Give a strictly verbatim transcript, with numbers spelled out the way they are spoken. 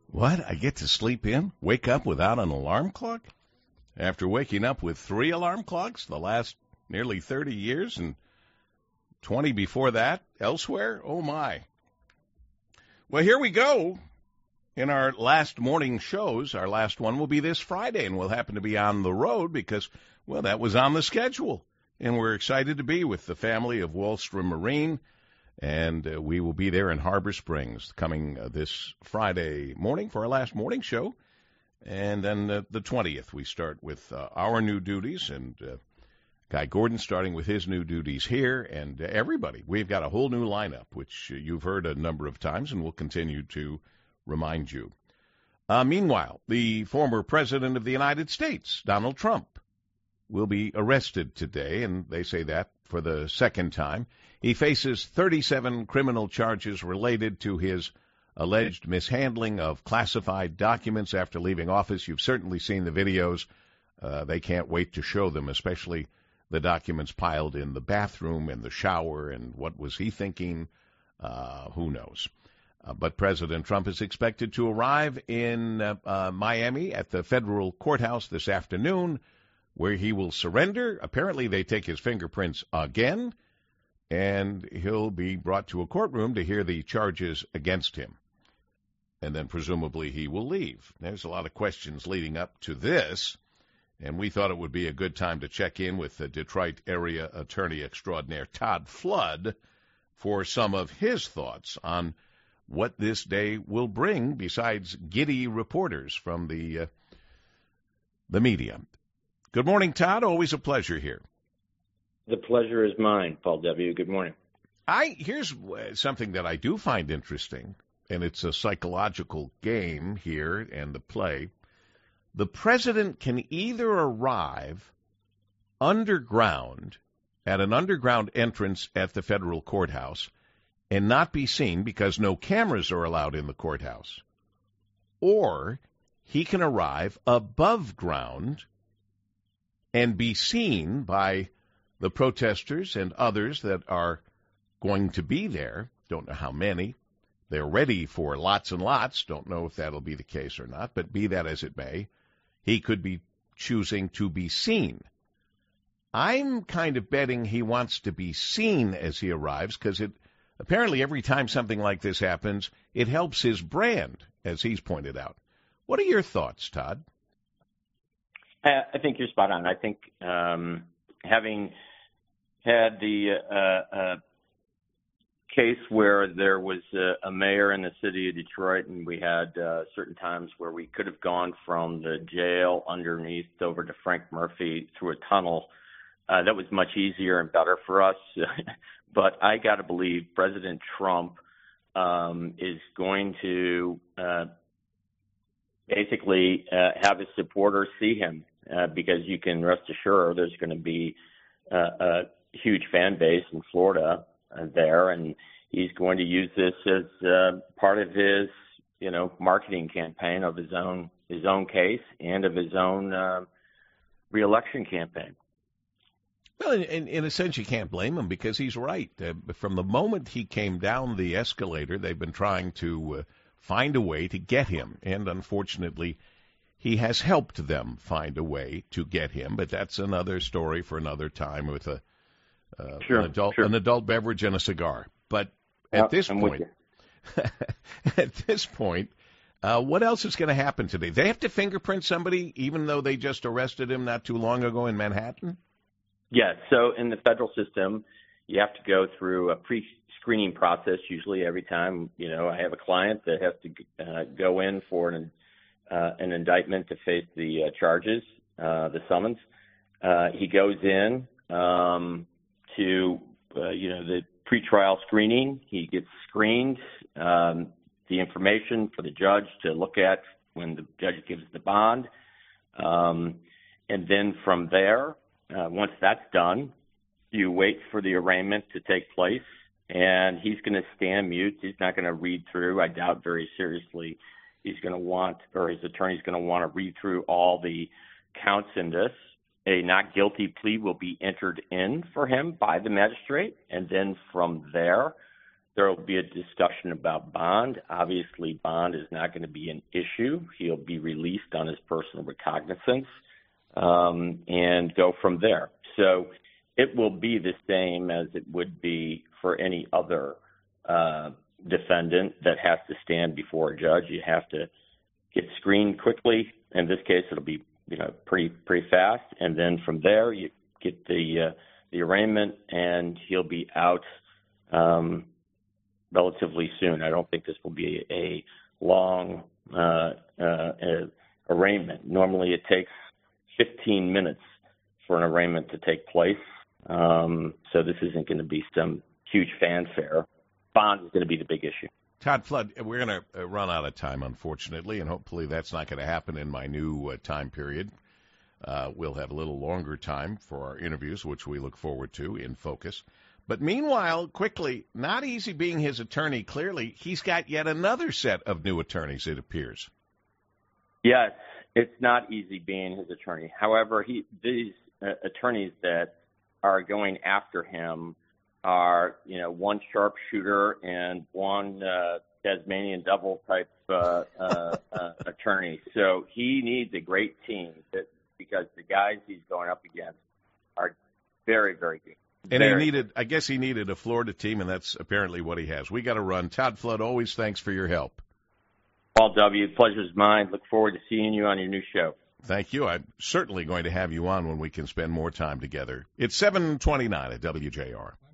What? I get to sleep in? Wake up without an alarm clock? After waking up with three alarm clocks the last nearly thirty years and twenty before that elsewhere? Oh, my. Well, here we go. In our last morning shows, our last one will be this Friday, and we'll happen to be on the road because, well, that was on the schedule. And we're excited to be with the family of Wallstrom Marine, and uh, we will be there in Harbor Springs coming uh, this Friday morning for our last morning show. And then uh, the twentieth, we start with uh, our new duties, and uh, Guy Gordon starting with his new duties here, and uh, everybody. We've got a whole new lineup, which uh, you've heard a number of times, and we'll continue to remind you. Uh, meanwhile, the former president of the United States, Donald Trump, will be arrested today, and they say that for the second time. He faces thirty-seven criminal charges related to his alleged mishandling of classified documents after leaving office. You've certainly seen the videos. Uh, they can't wait to show them, especially the documents piled in the bathroom and the shower, and what was he thinking? Uh, who knows? Uh, but President Trump is expected to arrive in uh, uh, Miami at the federal courthouse this afternoon, where he will surrender. Apparently they take his fingerprints again, and he'll be brought to a courtroom to hear the charges against him. And then presumably he will leave. There's a lot of questions leading up to this, and we thought it would be a good time to check in with the Detroit area attorney extraordinaire Todd Flood for some of his thoughts on what this day will bring besides giddy reporters from the uh, the media. Good morning, Todd. Always a pleasure here. The pleasure is mine, Paul W. Good morning. I here's something that I do find interesting, and it's a psychological game here and the play. The president can either arrive underground at an underground entrance at the federal courthouse and not be seen because no cameras are allowed in the courthouse, or he can arrive above ground and be seen by the protesters and others that are going to be there. Don't know how many. They're ready for lots and lots. Don't know if that'll be the case or not, but be that as it may, he could be choosing to be seen. I'm kind of betting he wants to be seen as he arrives because it apparently every time something like this happens, it helps his brand, as he's pointed out. What are your thoughts, Todd? I think you're spot on. I think um, having had the uh, uh, case where there was a, a mayor in the city of Detroit, and we had uh, certain times where we could have gone from the jail underneath over to Frank Murphy through a tunnel, uh, that was much easier and better for us. But I got to believe President Trump um, is going to uh, basically uh, have his supporters see him uh, because you can rest assured there's going to be uh, a huge fan base in Florida uh, there, and he's going to use this as uh, part of his, you know, marketing campaign of his own his own case and of his own uh, reelection campaign. Well, in, in, in a sense, you can't blame him because he's right. Uh, from the moment he came down the escalator, they've been trying to uh, find a way to get him. And unfortunately, he has helped them find a way to get him. But that's another story for another time with a uh, sure, an, adult, sure. an adult beverage and a cigar. But at yep, this I'm point, at this point, uh, what else is going to happen today? They have to fingerprint somebody, even though they just arrested him not too long ago in Manhattan? Yeah, so in the federal system, you have to go through a pre-screening process usually every time. You know, I have a client that has to uh, go in for an, uh, an indictment to face the uh, charges, uh, the summons. Uh, he goes in um, to, uh, you know, the pretrial screening. He gets screened, um, the information for the judge to look at when the judge gives the bond. Um, and then from there, Uh, once that's done, you wait for the arraignment to take place, and he's going to stand mute. He's not going to read through. I doubt very seriously he's going to want, or his attorney's going to want to read through all the counts in this. A not guilty plea will be entered in for him by the magistrate, and then from there, There will be a discussion about bond. Obviously, bond is not going to be an issue. He'll be released on his personal recognizance um, and go from there. So it will be the same as it would be for any other uh, defendant that has to stand before a judge. You have to get screened quickly. In this case, it'll be you know pretty pretty fast, and then from there you get the uh, the arraignment, and he'll be out um, relatively soon. I don't think this will be a long uh, uh, uh, arraignment. Normally, it takes fifteen minutes for an arraignment to take place. Um, so this isn't going to be some huge fanfare. Bond is going to be the big issue. Todd Flood, we're going to run out of time, unfortunately, and hopefully that's not going to happen in my new uh, time period. Uh, we'll have a little longer time for our interviews, which we look forward to in Focus. But meanwhile, quickly, not easy being his attorney. Clearly, he's got yet another set of new attorneys, it appears. Yes, it's not easy being his attorney. However, he these uh, attorneys that are going after him are, you know, one sharpshooter and one uh, Tasmanian devil type uh, uh, uh, attorney. So he needs a great team that, because the guys he's going up against are very, very good. And very he needed, I guess he needed a Florida team, and that's apparently what he has. We got to run. Todd Flood, always thanks for your help. Paul W., pleasure's mine. Look forward to seeing you on your new show. Thank you. I'm certainly going to have you on when we can spend more time together. It's seven twenty-nine at W J R.